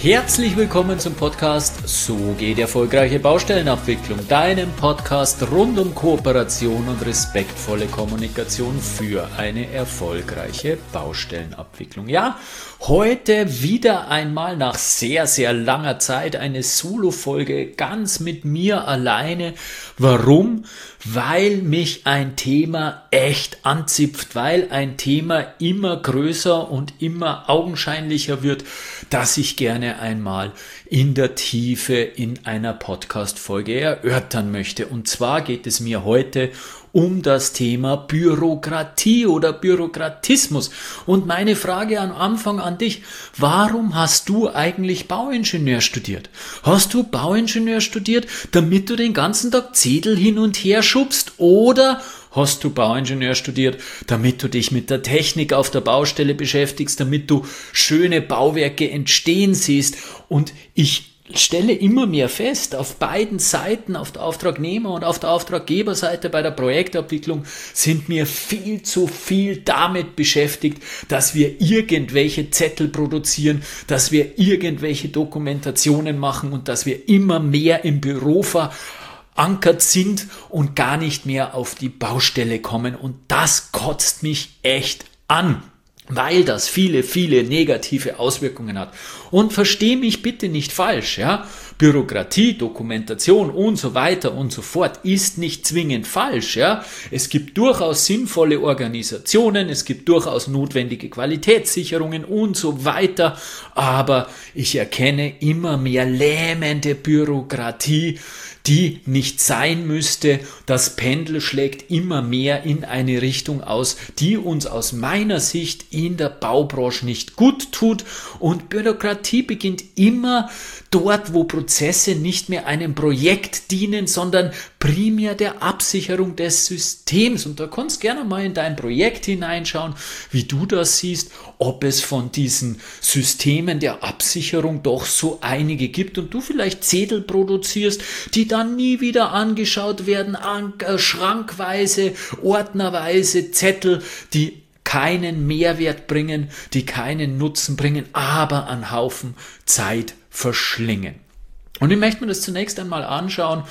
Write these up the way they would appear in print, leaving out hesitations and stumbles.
Herzlich willkommen zum Podcast So geht erfolgreiche Baustellenabwicklung, deinem Podcast rund um Kooperation und respektvolle Kommunikation für eine erfolgreiche Baustellenabwicklung. Ja, heute wieder einmal nach sehr, sehr langer Zeit eine Solo-Folge ganz mit mir alleine. Warum? Weil mich ein Thema echt anzipft, weil ein Thema immer größer und immer augenscheinlicher wird, dass ich gerne einmal in der Tiefe in einer Podcast-Folge erörtern möchte. Und zwar geht es mir heute um das Thema Bürokratie oder Bürokratismus. Und meine Frage am Anfang an dich: Warum hast du eigentlich Bauingenieur studiert? Hast du Bauingenieur studiert, damit du den ganzen Tag Zettel hin und her schubst, oder hast du Bauingenieur studiert, damit du dich mit der Technik auf der Baustelle beschäftigst, damit du schöne Bauwerke entstehen siehst? Und ich stelle immer mehr fest, auf beiden Seiten, auf der Auftragnehmer- und auf der Auftraggeberseite bei der Projektabwicklung, sind wir viel zu viel damit beschäftigt, dass wir irgendwelche Zettel produzieren, dass wir irgendwelche Dokumentationen machen und dass wir immer mehr im Büro verankert sind und gar nicht mehr auf die Baustelle kommen. Und das kotzt mich echt an, weil das viele, viele negative Auswirkungen hat. Und versteh mich bitte nicht falsch, ja. Bürokratie, Dokumentation und so weiter und so fort ist nicht zwingend falsch, ja. Es gibt durchaus sinnvolle Organisationen, es gibt durchaus notwendige Qualitätssicherungen und so weiter, aber ich erkenne immer mehr lähmende Bürokratie, die nicht sein müsste. Das Pendel schlägt immer mehr in eine Richtung aus, die uns aus meiner Sicht in der Baubranche nicht gut tut. Und Bürokratie beginnt immer dort, wo Prozesse nicht mehr einem Projekt dienen, sondern primär der Absicherung des Systems. Und da kannst du gerne mal in dein Projekt hineinschauen, wie du das siehst, ob es von diesen Systemen der Absicherung doch so einige gibt und du vielleicht Zettel produzierst, die dann nie wieder angeschaut werden, schrankweise, ordnerweise Zettel, die keinen Mehrwert bringen, die keinen Nutzen bringen, aber einen Haufen Zeit verschlingen. Und ich möchte mir das zunächst einmal anschauen,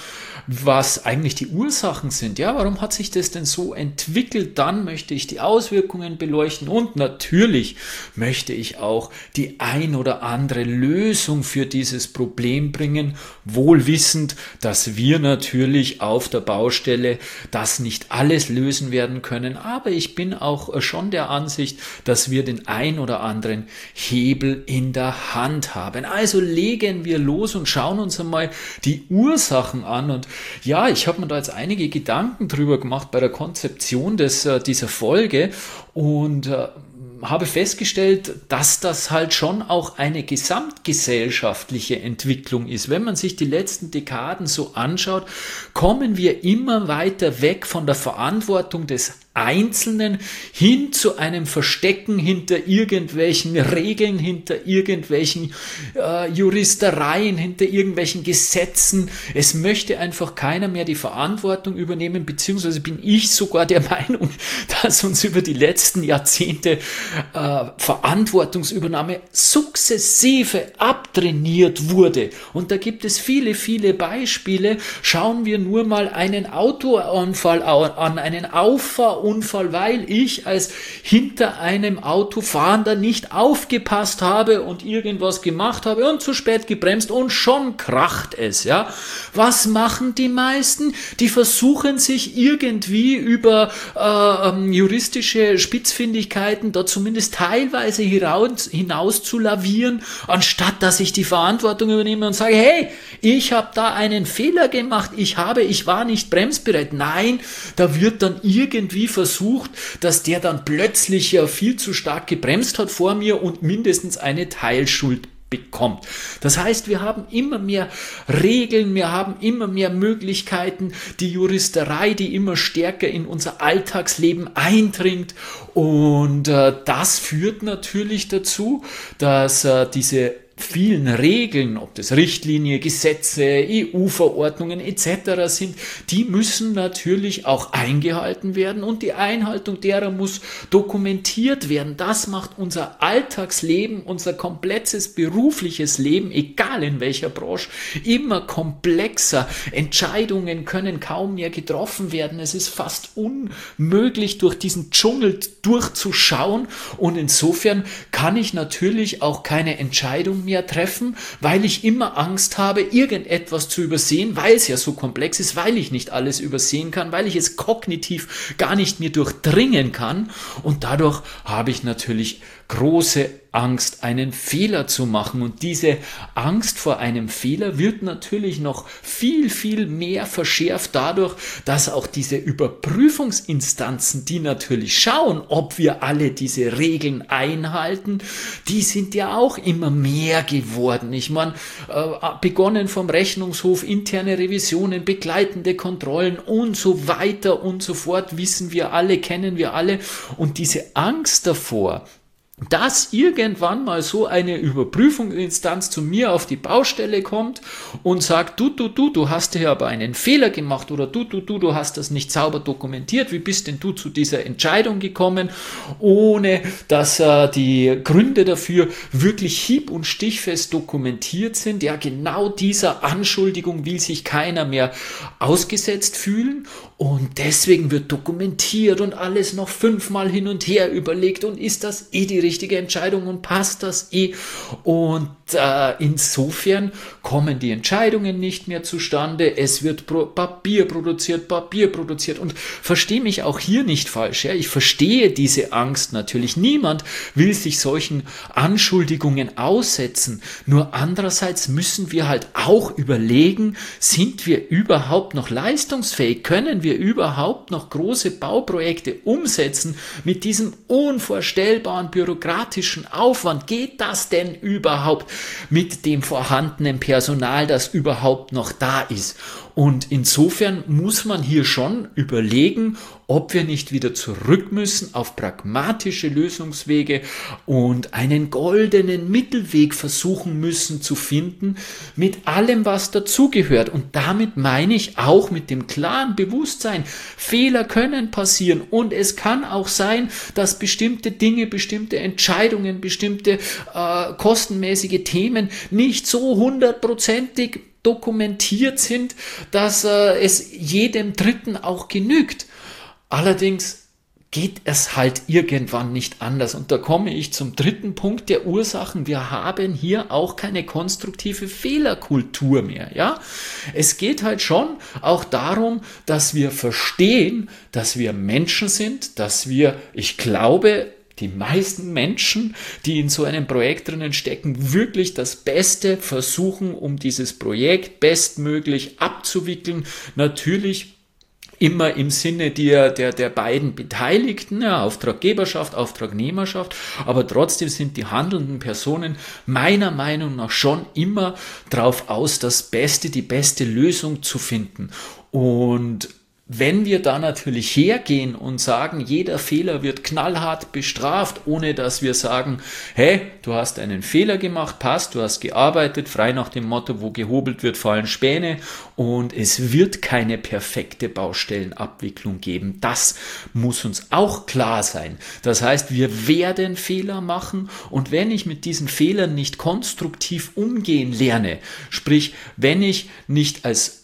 was eigentlich die Ursachen sind. Ja, warum hat sich das denn so entwickelt? Dann möchte ich die Auswirkungen beleuchten und natürlich möchte ich auch die ein oder andere Lösung für dieses Problem bringen, wohl wissend, dass wir natürlich auf der Baustelle das nicht alles lösen werden können, aber ich bin auch schon der Ansicht, dass wir den ein oder anderen Hebel in der Hand haben. Also legen wir los und schauen uns einmal die Ursachen an. Und ja, ich habe mir da jetzt einige Gedanken drüber gemacht bei der Konzeption dieser Folge und habe festgestellt, dass das halt schon auch eine gesamtgesellschaftliche Entwicklung ist. Wenn man sich die letzten Dekaden so anschaut, kommen wir immer weiter weg von der Verantwortung des Einzelnen hin zu einem Verstecken hinter irgendwelchen Regeln, hinter irgendwelchen Juristereien, hinter irgendwelchen Gesetzen. Es möchte einfach keiner mehr die Verantwortung übernehmen, beziehungsweise bin ich sogar der Meinung, dass uns über die letzten Jahrzehnte Verantwortungsübernahme sukzessive abtrainiert wurde. Und da gibt es viele, viele Beispiele. Schauen wir nur mal einen Autounfall an, einen Auffahrunfall, weil ich als hinter einem Auto fahrender nicht aufgepasst habe und irgendwas gemacht habe und zu spät gebremst und schon kracht es, ja. Was machen die meisten? Die versuchen sich irgendwie über juristische Spitzfindigkeiten da zumindest teilweise hinaus zu lavieren, anstatt dass ich die Verantwortung übernehme und sage, hey, ich habe da einen Fehler gemacht, ich war nicht bremsbereit. Nein, da wird dann irgendwie versucht, dass der dann plötzlich viel zu stark gebremst hat vor mir und mindestens eine Teilschuld bekommt. Das heißt, wir haben immer mehr Regeln, wir haben immer mehr Möglichkeiten, die Juristerei, die immer stärker in unser Alltagsleben eindringt, und das führt natürlich dazu, dass diese vielen Regeln, ob das Richtlinie, Gesetze, EU-Verordnungen etc. sind, die müssen natürlich auch eingehalten werden und die Einhaltung derer muss dokumentiert werden. Das macht unser Alltagsleben, unser komplettes berufliches Leben, egal in welcher Branche, immer komplexer. Entscheidungen können kaum mehr getroffen werden. Es ist fast unmöglich, durch diesen Dschungel durchzuschauen und insofern kann ich natürlich auch keine Entscheidung mehr treffen, weil ich immer Angst habe, irgendetwas zu übersehen, weil es ja so komplex ist, weil ich nicht alles übersehen kann, weil ich es kognitiv gar nicht mehr durchdringen kann und dadurch habe ich natürlich große Angst, einen Fehler zu machen. Und diese Angst vor einem Fehler wird natürlich noch viel, viel mehr verschärft dadurch, dass auch diese Überprüfungsinstanzen, die natürlich schauen, ob wir alle diese Regeln einhalten, die sind ja auch immer mehr geworden. Ich meine, begonnen vom Rechnungshof, interne Revisionen, begleitende Kontrollen und so weiter und so fort, wissen wir alle, kennen wir alle. Und diese Angst davor, dass irgendwann mal so eine Überprüfungsinstanz zu mir auf die Baustelle kommt und sagt, du hast hier aber einen Fehler gemacht oder du hast das nicht sauber dokumentiert, wie bist denn du zu dieser Entscheidung gekommen, ohne dass die Gründe dafür wirklich hieb- und stichfest dokumentiert sind. Ja, genau dieser Anschuldigung will sich keiner mehr ausgesetzt fühlen und deswegen wird dokumentiert und alles noch 5-mal hin und her überlegt und ist das die richtige Entscheidung und passt das und insofern kommen die Entscheidungen nicht mehr zustande, es wird Papier produziert und verstehe mich auch hier nicht falsch, ja? Ich verstehe diese Angst natürlich, niemand will sich solchen Anschuldigungen aussetzen, nur andererseits müssen wir halt auch überlegen, sind wir überhaupt noch leistungsfähig, können wir überhaupt noch große Bauprojekte umsetzen mit diesem unvorstellbaren bürokratischen Aufwand, geht das denn überhaupt mit dem vorhandenen Personal, das überhaupt noch da ist? Und insofern muss man hier schon überlegen, ob wir nicht wieder zurück müssen auf pragmatische Lösungswege und einen goldenen Mittelweg versuchen müssen zu finden mit allem, was dazugehört. Und damit meine ich auch mit dem klaren Bewusstsein, Fehler können passieren und es kann auch sein, dass bestimmte Dinge, bestimmte Entscheidungen, bestimmte kostenmäßige Themen nicht so 100%ig dokumentiert sind, dass es jedem Dritten auch genügt. Allerdings geht es halt irgendwann nicht anders. Und da komme ich zum dritten Punkt der Ursachen. Wir haben hier auch keine konstruktive Fehlerkultur mehr. Ja? Es geht halt schon auch darum, dass wir verstehen, dass wir Menschen sind, dass wir, ich glaube, die meisten Menschen, die in so einem Projekt drinnen stecken, wirklich das Beste versuchen, um dieses Projekt bestmöglich abzuwickeln. Natürlich immer im Sinne der beiden Beteiligten, ja, Auftraggeberschaft, Auftragnehmerschaft, aber trotzdem sind die handelnden Personen meiner Meinung nach schon immer darauf aus, die beste Lösung zu finden. Und wenn wir da natürlich hergehen und sagen, jeder Fehler wird knallhart bestraft, ohne dass wir sagen, hey, du hast einen Fehler gemacht, passt, du hast gearbeitet, frei nach dem Motto, wo gehobelt wird, fallen Späne und es wird keine perfekte Baustellenabwicklung geben. Das muss uns auch klar sein. Das heißt, wir werden Fehler machen und wenn ich mit diesen Fehlern nicht konstruktiv umgehen lerne, sprich, wenn ich nicht als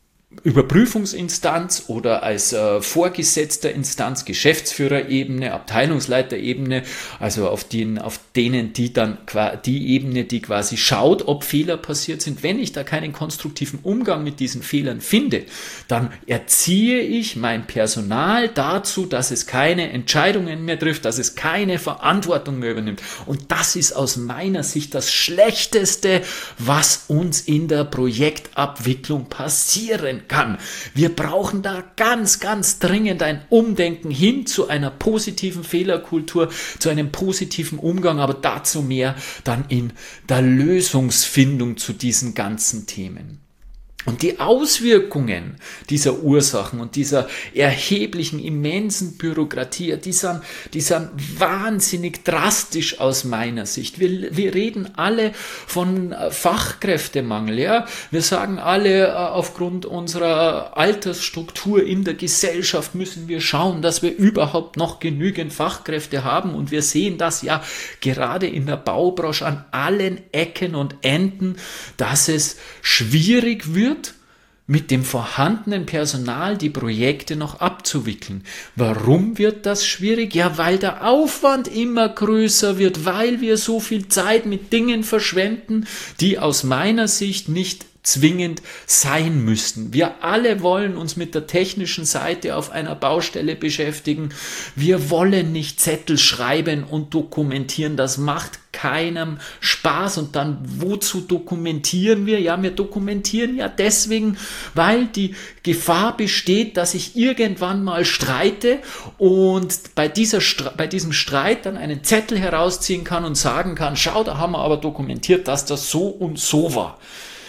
Überprüfungsinstanz oder als vorgesetzter Instanz, Geschäftsführerebene, Abteilungsleiterebene, also auf denen die dann die Ebene, die quasi schaut, ob Fehler passiert sind. Wenn ich da keinen konstruktiven Umgang mit diesen Fehlern finde, dann erziehe ich mein Personal dazu, dass es keine Entscheidungen mehr trifft, dass es keine Verantwortung mehr übernimmt. Und das ist aus meiner Sicht das Schlechteste, was uns in der Projektabwicklung passieren kann. Wir brauchen da ganz, ganz dringend ein Umdenken hin zu einer positiven Fehlerkultur, zu einem positiven Umgang, aber dazu mehr dann in der Lösungsfindung zu diesen ganzen Themen. Und die Auswirkungen dieser Ursachen und dieser erheblichen, immensen Bürokratie, die sind wahnsinnig drastisch aus meiner Sicht. Wir reden alle von Fachkräftemangel. Ja? Wir sagen alle, aufgrund unserer Altersstruktur in der Gesellschaft müssen wir schauen, dass wir überhaupt noch genügend Fachkräfte haben. Und wir sehen das ja gerade in der Baubranche an allen Ecken und Enden, dass es schwierig wird, mit dem vorhandenen Personal die Projekte noch abzuwickeln. Warum wird das schwierig? Ja, weil der Aufwand immer größer wird, weil wir so viel Zeit mit Dingen verschwenden, die aus meiner Sicht nicht zwingend sein müssten. Wir alle wollen uns mit der technischen Seite auf einer Baustelle beschäftigen. Wir wollen nicht Zettel schreiben und dokumentieren. Das macht keinem Spaß. Und dann, wozu dokumentieren wir? Ja, wir dokumentieren ja deswegen, weil die Gefahr besteht, dass ich irgendwann mal streite und bei diesem Streit dann einen Zettel herausziehen kann und sagen kann, schau, da haben wir aber dokumentiert, dass das so und so war.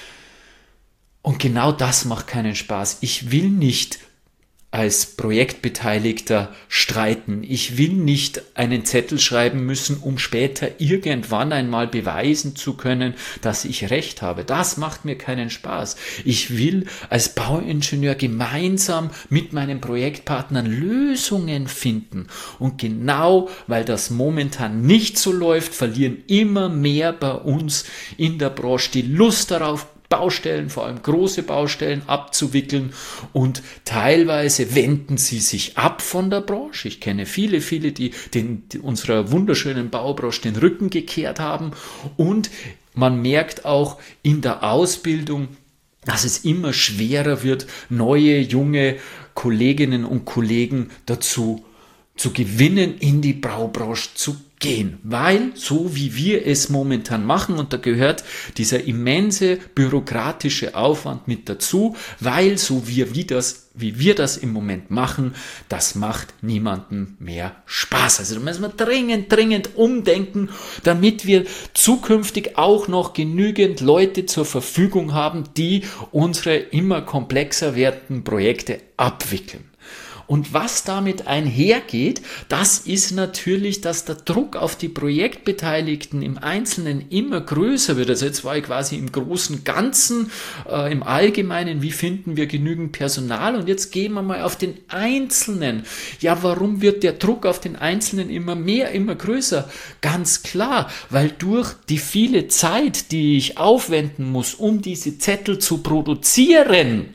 Und genau das macht keinen Spaß. Ich will nicht als Projektbeteiligter streiten. Ich will nicht einen Zettel schreiben müssen, um später irgendwann einmal beweisen zu können, dass ich recht habe. Das macht mir keinen Spaß. Ich will als Bauingenieur gemeinsam mit meinen Projektpartnern Lösungen finden. Und genau weil das momentan nicht so läuft, verlieren immer mehr bei uns in der Branche die Lust darauf, Baustellen, vor allem große Baustellen abzuwickeln, und teilweise wenden sie sich ab von der Branche. Ich kenne viele, die unserer wunderschönen Baubranche den Rücken gekehrt haben, und man merkt auch in der Ausbildung, dass es immer schwerer wird, neue, junge Kolleginnen und Kollegen dazu zu gewinnen, in die Baubranche zu gehen, weil so wie wir es momentan machen, und da gehört dieser immense bürokratische Aufwand mit dazu, weil so wie wir das im Moment machen, das macht niemandem mehr Spaß. Also da müssen wir dringend umdenken, damit wir zukünftig auch noch genügend Leute zur Verfügung haben, die unsere immer komplexer werdenden Projekte abwickeln. Und was damit einhergeht, das ist natürlich, dass der Druck auf die Projektbeteiligten im Einzelnen immer größer wird. Also jetzt war ich quasi im großen Ganzen, im Allgemeinen, wie finden wir genügend Personal, und jetzt gehen wir mal auf den Einzelnen. Ja, warum wird der Druck auf den Einzelnen immer mehr, immer größer? Ganz klar, weil durch die viele Zeit, die ich aufwenden muss, um diese Zettel zu produzieren,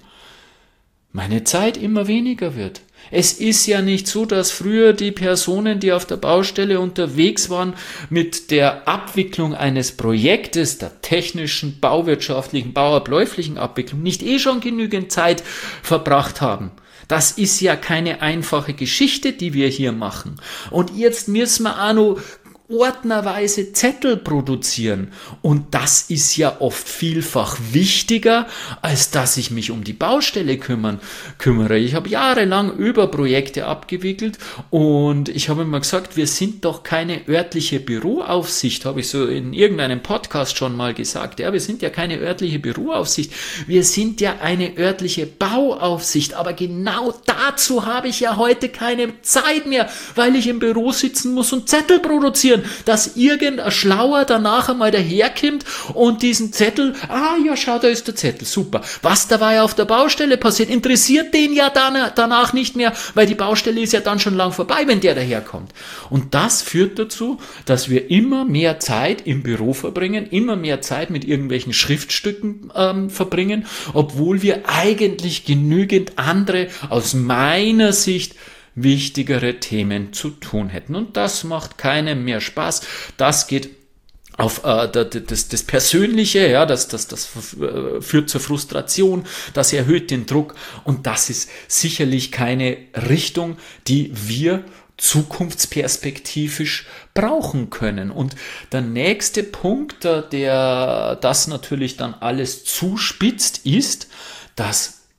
meine Zeit immer weniger wird. Es ist ja nicht so, dass früher die Personen, die auf der Baustelle unterwegs waren, mit der Abwicklung eines Projektes, der technischen, bauwirtschaftlichen, bauabläuflichen Abwicklung, nicht schon genügend Zeit verbracht haben. Das ist ja keine einfache Geschichte, die wir hier machen. Und jetzt müssen wir auch noch ordnerweise Zettel produzieren, und das ist ja oft vielfach wichtiger, als dass ich mich um die Baustelle kümmere. Ich habe jahrelang über Projekte abgewickelt, und ich habe immer gesagt, wir sind doch keine örtliche Büroaufsicht, habe ich so in irgendeinem Podcast schon mal gesagt. Ja, wir sind ja keine örtliche Büroaufsicht, wir sind ja eine örtliche Bauaufsicht, aber genau dazu habe ich ja heute keine Zeit mehr, weil ich im Büro sitzen muss und Zettel produzieren, dass irgendein Schlauer danach einmal daherkommt und diesen Zettel, ja, schau, da ist der Zettel, super. Was dabei auf der Baustelle passiert, interessiert den ja danach nicht mehr, weil die Baustelle ist ja dann schon lang vorbei, wenn der daherkommt. Und das führt dazu, dass wir immer mehr Zeit im Büro verbringen, immer mehr Zeit mit irgendwelchen Schriftstücken verbringen, obwohl wir eigentlich genügend andere, aus meiner Sicht, wichtigere Themen zu tun hätten. Und das macht keinem mehr Spaß. Das geht auf das Persönliche, ja, das führt zur Frustration, das erhöht den Druck, und das ist sicherlich keine Richtung, die wir zukunftsperspektivisch brauchen können. Und der nächste Punkt, der das natürlich dann alles zuspitzt, ist, dass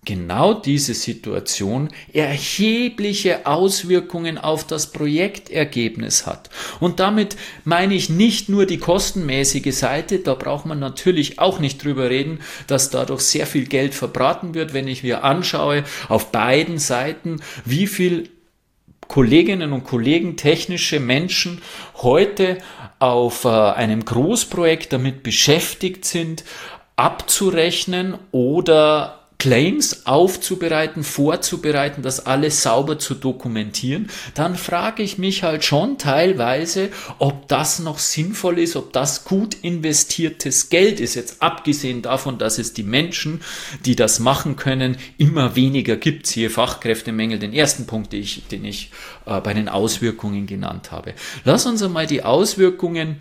genau diese Situation erhebliche Auswirkungen auf das Projektergebnis hat. Und damit meine ich nicht nur die kostenmäßige Seite, da braucht man natürlich auch nicht drüber reden, dass dadurch sehr viel Geld verbraten wird, wenn ich mir anschaue, auf beiden Seiten, wie viel Kolleginnen und Kollegen, technische Menschen heute auf einem Großprojekt damit beschäftigt sind, abzurechnen oder Claims aufzubereiten, vorzubereiten, das alles sauber zu dokumentieren, dann frage ich mich halt schon teilweise, ob das noch sinnvoll ist, ob das gut investiertes Geld ist, jetzt abgesehen davon, dass es die Menschen, die das machen können, immer weniger gibt, siehe Fachkräftemängel, den ersten Punkt, den ich bei den Auswirkungen genannt habe. Lass uns einmal die Auswirkungen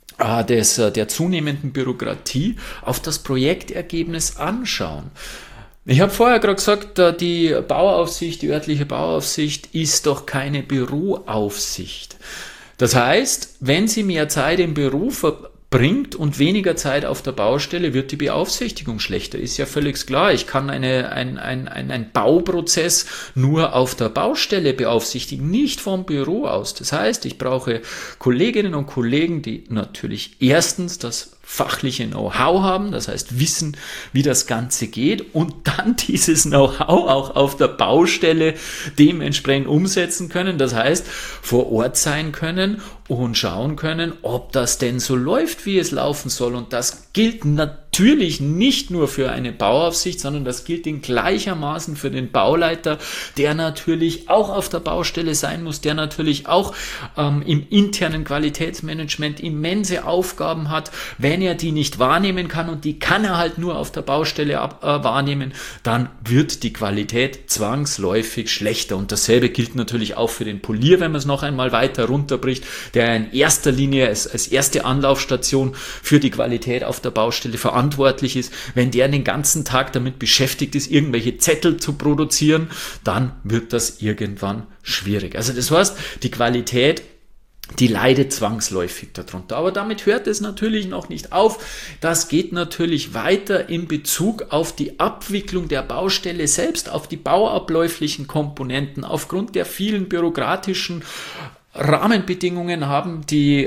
der zunehmenden Bürokratie auf das Projektergebnis anschauen. Ich habe vorher gerade gesagt, die Bauaufsicht, die örtliche Bauaufsicht ist doch keine Büroaufsicht. Das heißt, wenn sie mehr Zeit im Büro verbringt und weniger Zeit auf der Baustelle, wird die Beaufsichtigung schlechter. Ist ja völlig klar. Ich kann einen Bauprozess nur auf der Baustelle beaufsichtigen, nicht vom Büro aus. Das heißt, ich brauche Kolleginnen und Kollegen, die natürlich erstens das fachliche Know-how haben, das heißt wissen, wie das Ganze geht und dann dieses Know-how auch auf der Baustelle dementsprechend umsetzen können, das heißt vor Ort sein können und schauen können, ob das denn so läuft, wie es laufen soll. Und das gilt natürlich nicht nur für eine Bauaufsicht, sondern das gilt in gleichermaßen für den Bauleiter, der natürlich auch auf der Baustelle sein muss, der natürlich auch im internen Qualitätsmanagement immense Aufgaben hat. Wenn er die nicht wahrnehmen kann, und die kann er halt nur auf der Baustelle wahrnehmen, dann wird die Qualität zwangsläufig schlechter. Und dasselbe gilt natürlich auch für den Polier, wenn man es noch einmal weiter runterbricht, der in erster Linie als erste Anlaufstation für die Qualität auf der Baustelle verantwortlich ist. Wenn der den ganzen Tag damit beschäftigt ist, irgendwelche Zettel zu produzieren, dann wird das irgendwann schwierig. Also das heißt, die Qualität, die leidet zwangsläufig darunter. Aber damit hört es natürlich noch nicht auf. Das geht natürlich weiter in Bezug auf die Abwicklung der Baustelle selbst, auf die bauabläuflichen Komponenten. Aufgrund der vielen bürokratischen Rahmenbedingungen haben die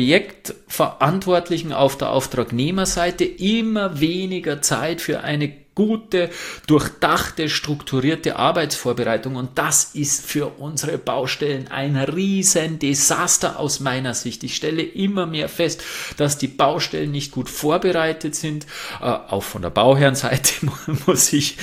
Projektverantwortlichen auf der Auftragnehmerseite immer weniger Zeit für eine gute, durchdachte, strukturierte Arbeitsvorbereitung. Und das ist für unsere Baustellen ein Riesendesaster aus meiner Sicht. Ich stelle immer mehr fest, dass die Baustellen nicht gut vorbereitet sind. Auch von der Bauherrenseite muss ich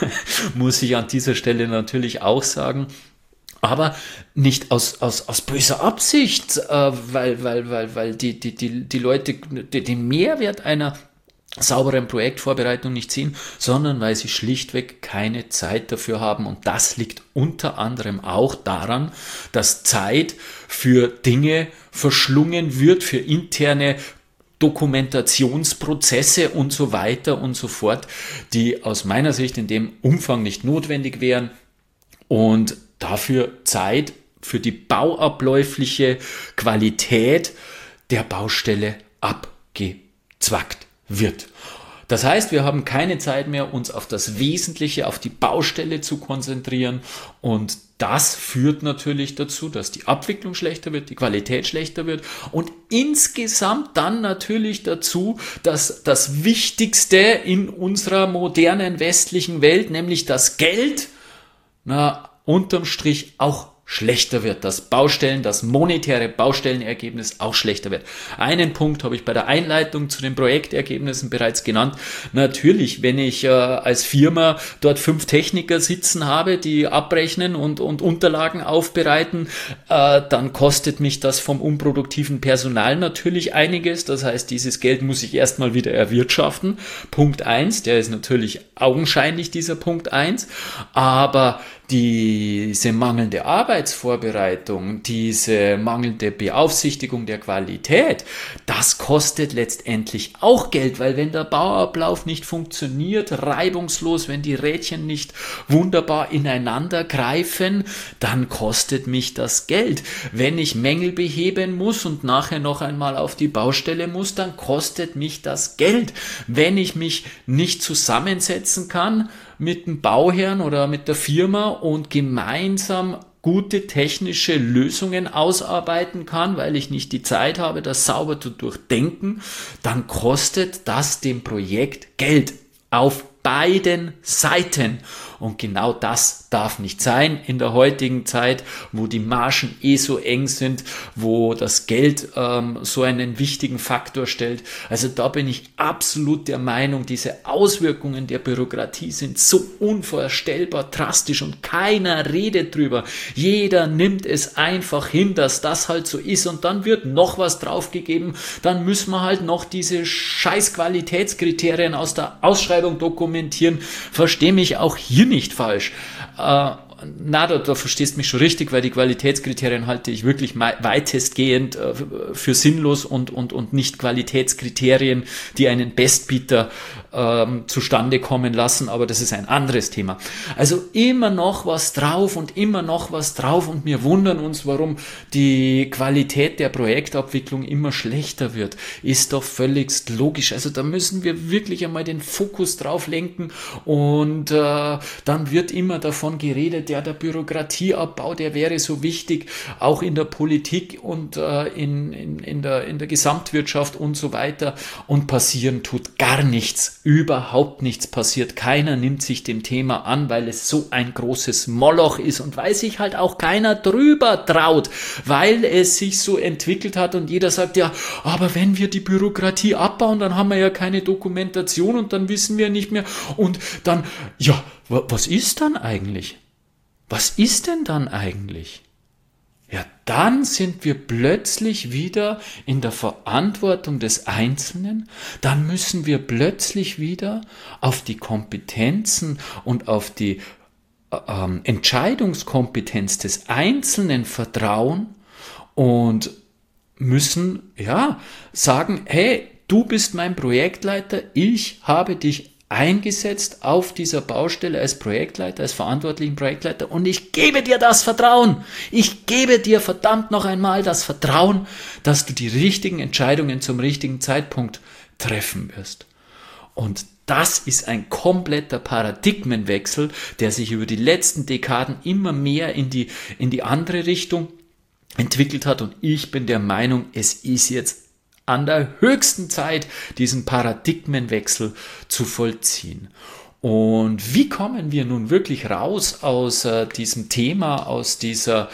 an dieser Stelle natürlich auch sagen. Aber nicht aus böser Absicht, weil die Leute den Mehrwert einer sauberen Projektvorbereitung nicht sehen, sondern weil sie schlichtweg keine Zeit dafür haben. Und das liegt unter anderem auch daran, dass Zeit für Dinge verschlungen wird, für interne Dokumentationsprozesse und so weiter und so fort, die aus meiner Sicht in dem Umfang nicht notwendig wären und dafür Zeit für die bauabläufliche Qualität der Baustelle abgezwackt wird. Das heißt, wir haben keine Zeit mehr, uns auf das Wesentliche, auf die Baustelle zu konzentrieren, und das führt natürlich dazu, dass die Abwicklung schlechter wird, die Qualität schlechter wird und insgesamt dann natürlich dazu, dass das Wichtigste in unserer modernen westlichen Welt, nämlich das Geld, unterm Strich auch schlechter wird, das monetäre Baustellenergebnis auch schlechter wird. Einen Punkt habe ich bei der Einleitung zu den Projektergebnissen bereits genannt. Natürlich, wenn ich als Firma dort 5 Techniker sitzen habe, die abrechnen und Unterlagen aufbereiten, dann kostet mich das vom unproduktiven Personal natürlich einiges. Das heißt, dieses Geld muss ich erstmal wieder erwirtschaften. Punkt 1, der ist natürlich augenscheinlich, dieser Punkt 1, aber diese mangelnde Arbeit Arbeitsvorbereitung, diese mangelnde Beaufsichtigung der Qualität, das kostet letztendlich auch Geld, weil wenn der Bauablauf nicht funktioniert, reibungslos, wenn die Rädchen nicht wunderbar ineinander greifen, dann kostet mich das Geld. Wenn ich Mängel beheben muss und nachher noch einmal auf die Baustelle muss, dann kostet mich das Geld. Wenn ich mich nicht zusammensetzen kann mit dem Bauherrn oder mit der Firma und gemeinsam gute technische Lösungen ausarbeiten kann, weil ich nicht die Zeit habe, das sauber zu durchdenken, dann kostet das dem Projekt Geld auf beiden Seiten. Und genau das darf nicht sein in der heutigen Zeit, wo die Margen so eng sind, wo das Geld so einen wichtigen Faktor stellt. Also da bin ich absolut der Meinung, diese Auswirkungen der Bürokratie sind so unvorstellbar drastisch und keiner redet drüber. Jeder nimmt es einfach hin, dass das halt so ist und dann wird noch was draufgegeben. Dann müssen wir halt noch diese scheiß Qualitätskriterien aus der Ausschreibung dokumentieren. Versteh mich auch hier nicht falsch. Da verstehst du mich schon richtig, weil die Qualitätskriterien halte ich wirklich weitestgehend für sinnlos und nicht Qualitätskriterien, die einen Bestbieter zustande kommen lassen, aber das ist ein anderes Thema. Also immer noch was drauf und wir wundern uns, warum die Qualität der Projektabwicklung immer schlechter wird. Ist doch völligst logisch. Also da müssen wir wirklich einmal den Fokus drauf lenken und dann wird immer davon geredet, ja, der Bürokratieabbau, der wäre so wichtig, auch in der Politik und in der Gesamtwirtschaft und so weiter. Und passieren tut gar nichts, überhaupt nichts passiert. Keiner nimmt sich dem Thema an, weil es so ein großes Moloch ist und weil sich halt auch keiner drüber traut, weil es sich so entwickelt hat und jeder sagt, ja, aber wenn wir die Bürokratie abbauen, dann haben wir ja keine Dokumentation und dann wissen wir nicht mehr und dann, ja, was ist dann eigentlich? Was ist denn dann eigentlich? Ja, dann sind wir plötzlich wieder in der Verantwortung des Einzelnen. Dann müssen wir plötzlich wieder auf die Kompetenzen und auf die Entscheidungskompetenz des Einzelnen vertrauen und müssen, ja, sagen, hey, du bist mein Projektleiter, ich habe dich eingesetzt auf dieser Baustelle als Projektleiter, als verantwortlichen Projektleiter und ich gebe dir das Vertrauen. Ich gebe dir verdammt noch einmal das Vertrauen, dass du die richtigen Entscheidungen zum richtigen Zeitpunkt treffen wirst. Und das ist ein kompletter Paradigmenwechsel, der sich über die letzten Dekaden immer mehr in die andere Richtung entwickelt hat und ich bin der Meinung, es ist jetzt an der höchsten Zeit, diesen Paradigmenwechsel zu vollziehen. Und wie kommen wir nun wirklich raus aus diesem Thema, aus dieser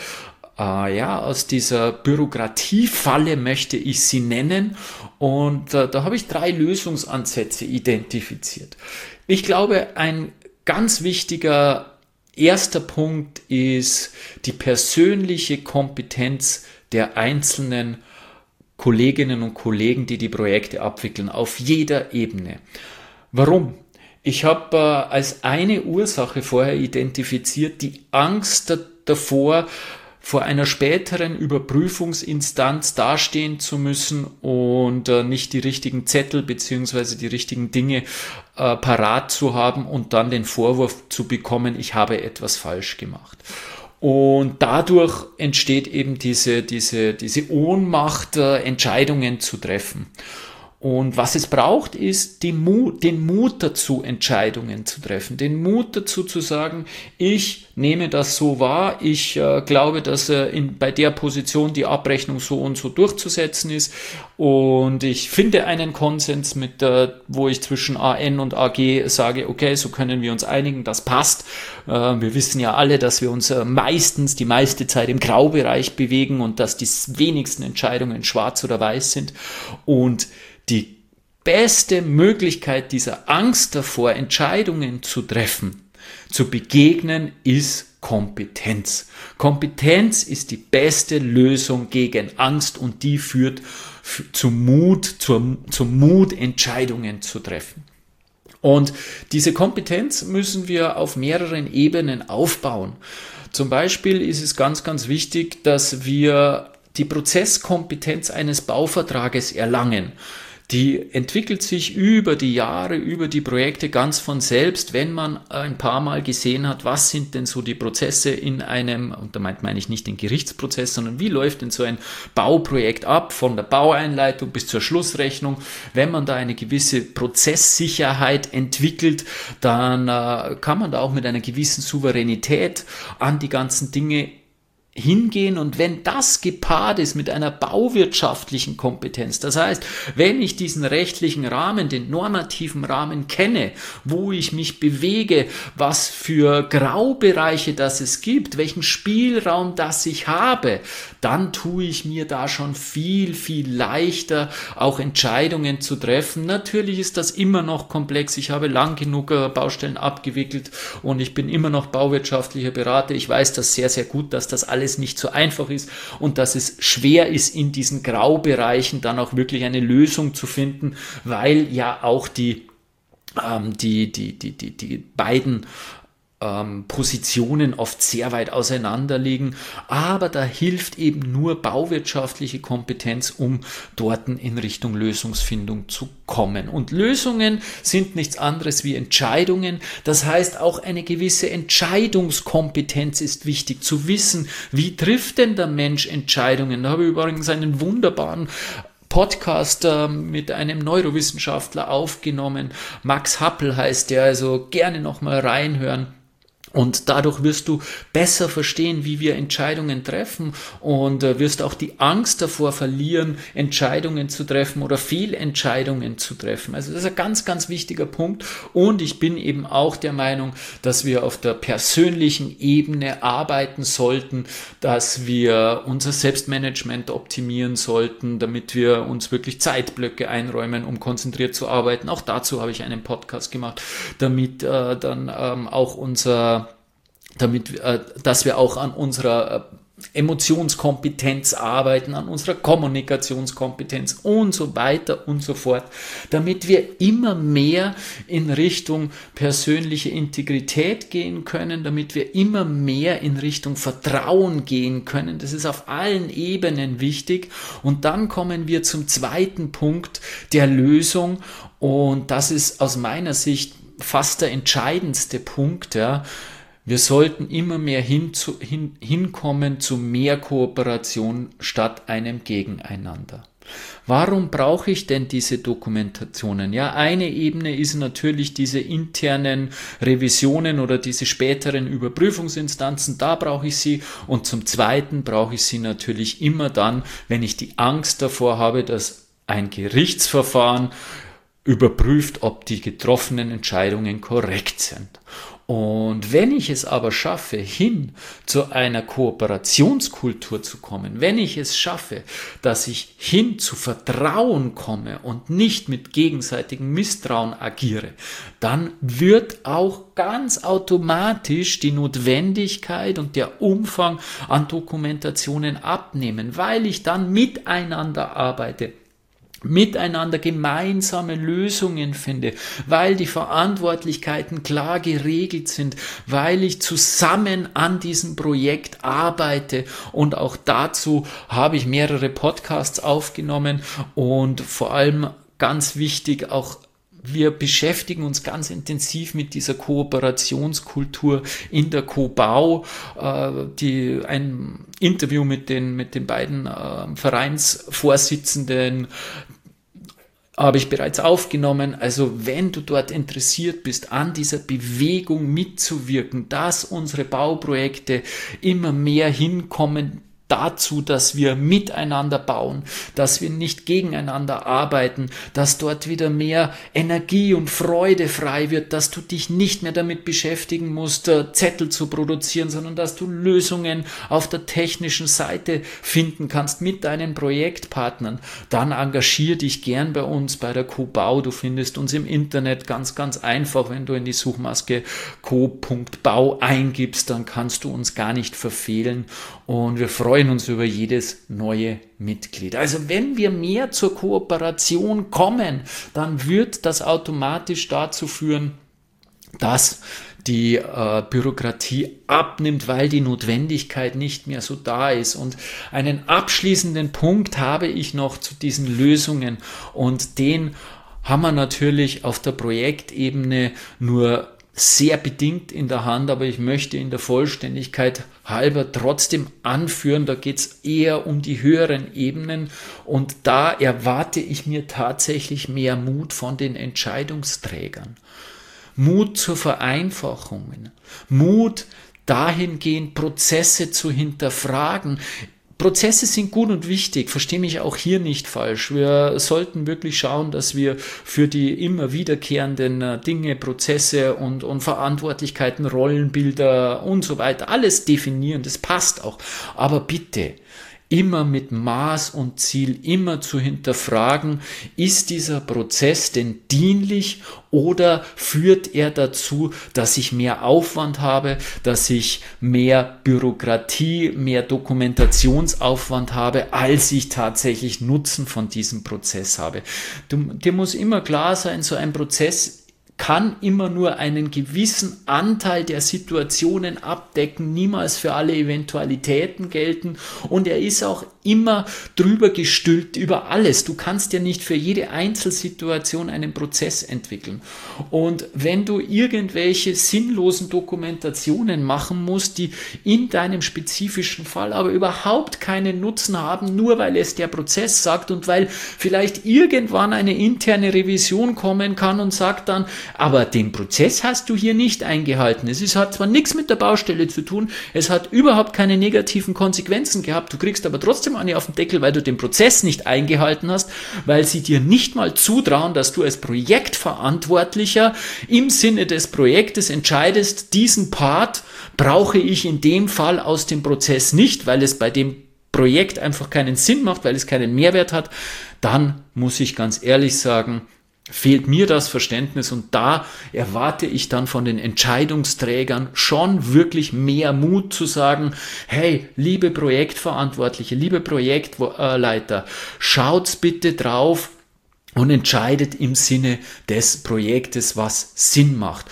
Bürokratiefalle möchte ich sie nennen. Und da habe ich 3 Lösungsansätze identifiziert. Ich glaube, ein ganz wichtiger erster Punkt ist die persönliche Kompetenz der einzelnen Kolleginnen und Kollegen, die die Projekte abwickeln, auf jeder Ebene. Warum? Ich habe als eine Ursache vorher identifiziert, die Angst davor, vor einer späteren Überprüfungsinstanz dastehen zu müssen und nicht die richtigen Zettel bzw. die richtigen Dinge parat zu haben und dann den Vorwurf zu bekommen, ich habe etwas falsch gemacht. Und dadurch entsteht eben diese Ohnmacht, Entscheidungen zu treffen. Und was es braucht, ist den Mut dazu, Entscheidungen zu treffen. Den Mut dazu zu sagen, ich nehme das so wahr, ich glaube, dass bei der Position die Abrechnung so und so durchzusetzen ist. Und ich finde einen Konsens, wo ich zwischen AN und AG sage, okay, so können wir uns einigen, das passt. Wir wissen ja alle, dass wir uns die meiste Zeit im Graubereich bewegen und dass die wenigsten Entscheidungen schwarz oder weiß sind. Und die beste Möglichkeit dieser Angst davor, Entscheidungen zu treffen, zu begegnen, ist Kompetenz. Kompetenz ist die beste Lösung gegen Angst und die führt zum Mut, Entscheidungen zu treffen. Und diese Kompetenz müssen wir auf mehreren Ebenen aufbauen. Zum Beispiel ist es ganz, ganz wichtig, dass wir die Prozesskompetenz eines Bauvertrages erlangen. Die entwickelt sich über die Jahre, über die Projekte ganz von selbst, wenn man ein paar Mal gesehen hat, was sind denn so die Prozesse in einem, und damit meine ich nicht den Gerichtsprozess, sondern wie läuft denn so ein Bauprojekt ab, von der Baueinleitung bis zur Schlussrechnung. Wenn man da eine gewisse Prozesssicherheit entwickelt, dann kann man da auch mit einer gewissen Souveränität an die ganzen Dinge hingehen, und wenn das gepaart ist mit einer bauwirtschaftlichen Kompetenz, das heißt, wenn ich diesen rechtlichen Rahmen, den normativen Rahmen kenne, wo ich mich bewege, was für Graubereiche das es gibt, welchen Spielraum das ich habe, dann tue ich mir da schon viel, viel leichter, auch Entscheidungen zu treffen. Natürlich ist das immer noch komplex. Ich habe lang genug Baustellen abgewickelt und ich bin immer noch bauwirtschaftlicher Berater. Ich weiß das sehr, sehr gut, dass das alles nicht so einfach ist und dass es schwer ist, in diesen Graubereichen dann auch wirklich eine Lösung zu finden, weil ja auch die beiden Positionen oft sehr weit auseinander liegen, aber da hilft eben nur bauwirtschaftliche Kompetenz, um dort in Richtung Lösungsfindung zu kommen. Und Lösungen sind nichts anderes wie Entscheidungen. Das heißt, auch eine gewisse Entscheidungskompetenz ist wichtig, zu wissen, wie trifft denn der Mensch Entscheidungen. Da habe ich übrigens einen wunderbaren Podcast mit einem Neurowissenschaftler aufgenommen. Max Happel heißt der, also gerne nochmal reinhören. Und dadurch wirst du besser verstehen, wie wir Entscheidungen treffen, und wirst auch die Angst davor verlieren, Entscheidungen zu treffen oder Fehlentscheidungen zu treffen. Also das ist ein ganz, ganz wichtiger Punkt, und ich bin eben auch der Meinung, dass wir auf der persönlichen Ebene arbeiten sollten, dass wir unser Selbstmanagement optimieren sollten, damit wir uns wirklich Zeitblöcke einräumen, um konzentriert zu arbeiten. Auch dazu habe ich einen Podcast gemacht, damit dass wir auch an unserer Emotionskompetenz arbeiten, an unserer Kommunikationskompetenz und so weiter und so fort, damit wir immer mehr in Richtung persönliche Integrität gehen können, damit wir immer mehr in Richtung Vertrauen gehen können. Das ist auf allen Ebenen wichtig. Und dann kommen wir zum zweiten Punkt der Lösung, und das ist aus meiner Sicht fast der entscheidendste Punkt, ja. Wir sollten immer mehr hinkommen zu mehr Kooperation statt einem Gegeneinander. Warum brauche ich denn diese Dokumentationen? Ja, eine Ebene ist natürlich diese internen Revisionen oder diese späteren Überprüfungsinstanzen, da brauche ich sie. Und zum Zweiten brauche ich sie natürlich immer dann, wenn ich die Angst davor habe, dass ein Gerichtsverfahren überprüft, ob die getroffenen Entscheidungen korrekt sind. Und wenn ich es aber schaffe, hin zu einer Kooperationskultur zu kommen, wenn ich es schaffe, dass ich hin zu Vertrauen komme und nicht mit gegenseitigem Misstrauen agiere, dann wird auch ganz automatisch die Notwendigkeit und der Umfang an Dokumentationen abnehmen, weil ich dann miteinander arbeite, miteinander gemeinsame Lösungen finde, weil die Verantwortlichkeiten klar geregelt sind, weil ich zusammen an diesem Projekt arbeite. Und auch dazu habe ich mehrere Podcasts aufgenommen, und vor allem ganz wichtig auch, wir beschäftigen uns ganz intensiv mit dieser Kooperationskultur in der COBAU. Ein Interview mit den beiden Vereinsvorsitzenden habe ich bereits aufgenommen. Also wenn du dort interessiert bist, an dieser Bewegung mitzuwirken, dass unsere Bauprojekte immer mehr hinkommen dazu, dass wir miteinander bauen, dass wir nicht gegeneinander arbeiten, dass dort wieder mehr Energie und Freude frei wird, dass du dich nicht mehr damit beschäftigen musst, Zettel zu produzieren, sondern dass du Lösungen auf der technischen Seite finden kannst mit deinen Projektpartnern. Dann engagier dich gern bei uns, bei der COBAU. Du findest uns im Internet ganz, ganz einfach. Wenn du in die Suchmaske co.bau eingibst, dann kannst du uns gar nicht verfehlen, und wir freuen uns über jedes neue Mitglied. Also wenn wir mehr zur Kooperation kommen, dann wird das automatisch dazu führen, dass die Bürokratie abnimmt, weil die Notwendigkeit nicht mehr so da ist. Und einen abschließenden Punkt habe ich noch zu diesen Lösungen, und den haben wir natürlich auf der Projektebene nur sehr bedingt in der Hand, aber ich möchte in der Vollständigkeit halber trotzdem anführen, da geht es eher um die höheren Ebenen, und da erwarte ich mir tatsächlich mehr Mut von den Entscheidungsträgern. Mut zur Vereinfachung, Mut dahingehend, Prozesse zu hinterfragen. Prozesse sind gut und wichtig, verstehe mich auch hier nicht falsch. Wir sollten wirklich schauen, dass wir für die immer wiederkehrenden Dinge, Prozesse und Verantwortlichkeiten, Rollenbilder und so weiter alles definieren. Das passt auch. Aber bitte, immer mit Maß und Ziel, immer zu hinterfragen, ist dieser Prozess denn dienlich oder führt er dazu, dass ich mehr Aufwand habe, dass ich mehr Bürokratie, mehr Dokumentationsaufwand habe, als ich tatsächlich Nutzen von diesem Prozess habe. Dir muss immer klar sein, so ein Prozess kann immer nur einen gewissen Anteil der Situationen abdecken, niemals für alle Eventualitäten gelten, und er ist auch immer drüber gestülpt über alles. Du kannst ja nicht für jede Einzelsituation einen Prozess entwickeln. Und wenn du irgendwelche sinnlosen Dokumentationen machen musst, die in deinem spezifischen Fall aber überhaupt keinen Nutzen haben, nur weil es der Prozess sagt und weil vielleicht irgendwann eine interne Revision kommen kann und sagt dann, aber den Prozess hast du hier nicht eingehalten. Hat zwar nichts mit der Baustelle zu tun, es hat überhaupt keine negativen Konsequenzen gehabt, du kriegst aber trotzdem eine auf den Deckel, weil du den Prozess nicht eingehalten hast, weil sie dir nicht mal zutrauen, dass du als Projektverantwortlicher im Sinne des Projektes entscheidest, diesen Part brauche ich in dem Fall aus dem Prozess nicht, weil es bei dem Projekt einfach keinen Sinn macht, weil es keinen Mehrwert hat. Dann muss ich ganz ehrlich sagen, fehlt mir das Verständnis, und da erwarte ich dann von den Entscheidungsträgern schon wirklich mehr Mut zu sagen, hey, liebe Projektverantwortliche, liebe Projektleiter, schaut's bitte drauf und entscheidet im Sinne des Projektes, was Sinn macht.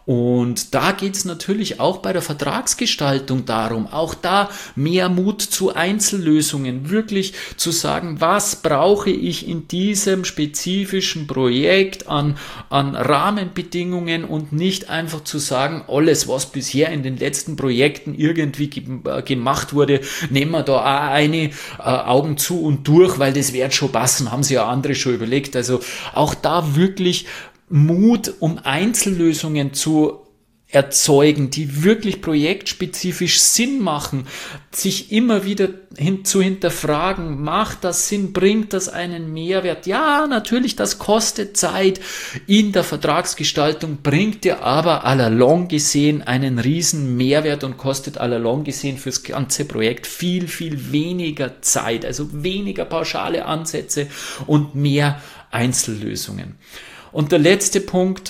Und da geht es natürlich auch bei der Vertragsgestaltung darum, auch da mehr Mut zu Einzellösungen, wirklich zu sagen, was brauche ich in diesem spezifischen Projekt an Rahmenbedingungen, und nicht einfach zu sagen, alles, was bisher in den letzten Projekten irgendwie gemacht wurde, nehmen wir da auch eine Augen zu und durch, weil das wird schon passen, haben sich ja andere schon überlegt. Also auch da wirklich Mut, um Einzellösungen zu erzeugen, die wirklich projektspezifisch Sinn machen, sich immer wieder zu hinterfragen, macht das Sinn, bringt das einen Mehrwert? Ja, natürlich, das kostet Zeit in der Vertragsgestaltung, bringt dir aber à la longue gesehen einen riesen Mehrwert und kostet à la longue gesehen fürs ganze Projekt viel, viel weniger Zeit, also weniger pauschale Ansätze und mehr Einzellösungen. Und der letzte Punkt,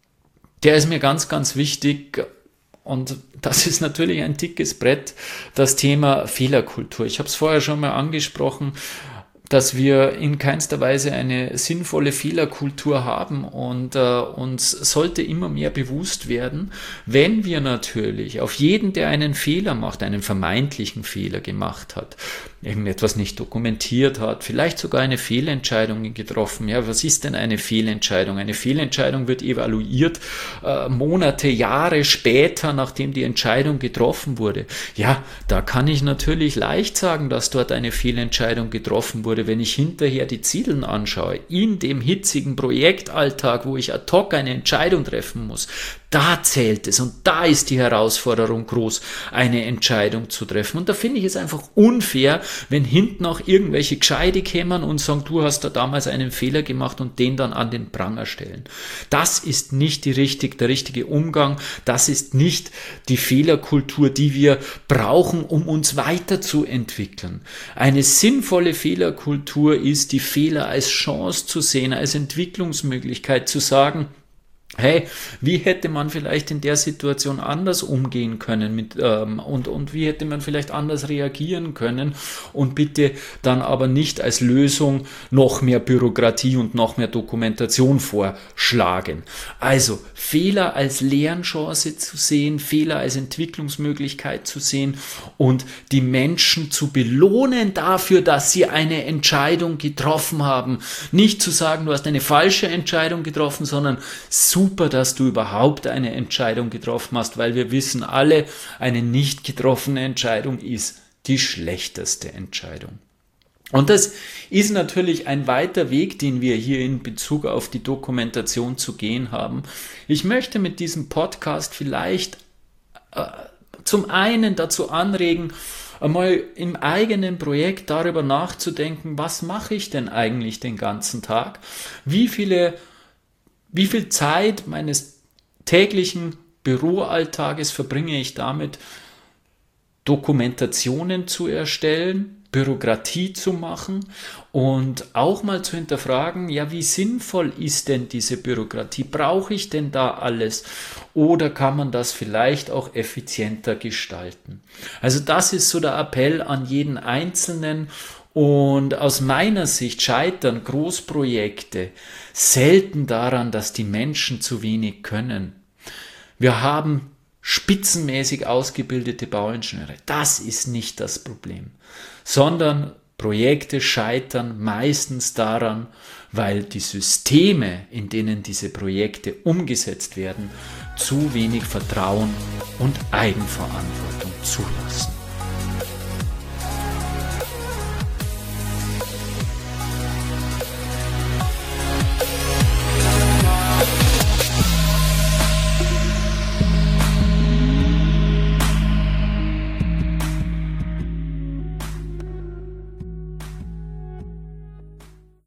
der ist mir ganz, ganz wichtig, und das ist natürlich ein dickes Brett, das Thema Fehlerkultur. Ich habe es vorher schon mal angesprochen, dass wir in keinster Weise eine sinnvolle Fehlerkultur haben, und uns sollte immer mehr bewusst werden, wenn wir natürlich auf jeden, der einen Fehler macht, einen vermeintlichen Fehler gemacht hat, irgendetwas nicht dokumentiert hat, vielleicht sogar eine Fehlentscheidung getroffen. Ja, was ist denn eine Fehlentscheidung? Eine Fehlentscheidung wird evaluiert Monate, Jahre später, nachdem die Entscheidung getroffen wurde. Ja, da kann ich natürlich leicht sagen, dass dort eine Fehlentscheidung getroffen wurde, wenn ich hinterher die Ziele anschaue, in dem hitzigen Projektalltag, wo ich ad hoc eine Entscheidung treffen muss. Da zählt es, und da ist die Herausforderung groß, eine Entscheidung zu treffen. Und da finde ich es einfach unfair, wenn hinten auch irgendwelche Gescheide kämen und sagen, du hast da damals einen Fehler gemacht, und den dann an den Pranger stellen. Das ist nicht der richtige Umgang, das ist nicht die Fehlerkultur, die wir brauchen, um uns weiterzuentwickeln. Eine sinnvolle Fehlerkultur ist, die Fehler als Chance zu sehen, als Entwicklungsmöglichkeit zu sagen, Hey, wie hätte man vielleicht in der Situation anders umgehen können und wie hätte man vielleicht anders reagieren können und bitte dann aber nicht als Lösung noch mehr Bürokratie und noch mehr Dokumentation vorschlagen. Also Fehler als Lernchance zu sehen, Fehler als Entwicklungsmöglichkeit zu sehen und die Menschen zu belohnen dafür, dass sie eine Entscheidung getroffen haben. Nicht zu sagen, du hast eine falsche Entscheidung getroffen, sondern super, dass du überhaupt eine Entscheidung getroffen hast, weil wir wissen alle, eine nicht getroffene Entscheidung ist die schlechteste Entscheidung. Und das ist natürlich ein weiter Weg, den wir hier in Bezug auf die Dokumentation zu gehen haben. Ich möchte mit diesem Podcast vielleicht zum einen dazu anregen, einmal im eigenen Projekt darüber nachzudenken, was mache ich denn eigentlich den ganzen Tag? Wie viel Zeit meines täglichen Büroalltages verbringe ich damit, Dokumentationen zu erstellen, Bürokratie zu machen und auch mal zu hinterfragen, ja, wie sinnvoll ist denn diese Bürokratie? Brauche ich denn da alles? Oder kann man das vielleicht auch effizienter gestalten? Also das ist so der Appell an jeden Einzelnen. Und aus meiner Sicht scheitern Großprojekte selten daran, dass die Menschen zu wenig können. Wir haben spitzenmäßig ausgebildete Bauingenieure. Das ist nicht das Problem, sondern Projekte scheitern meistens daran, weil die Systeme, in denen diese Projekte umgesetzt werden, zu wenig Vertrauen und Eigenverantwortung zulassen.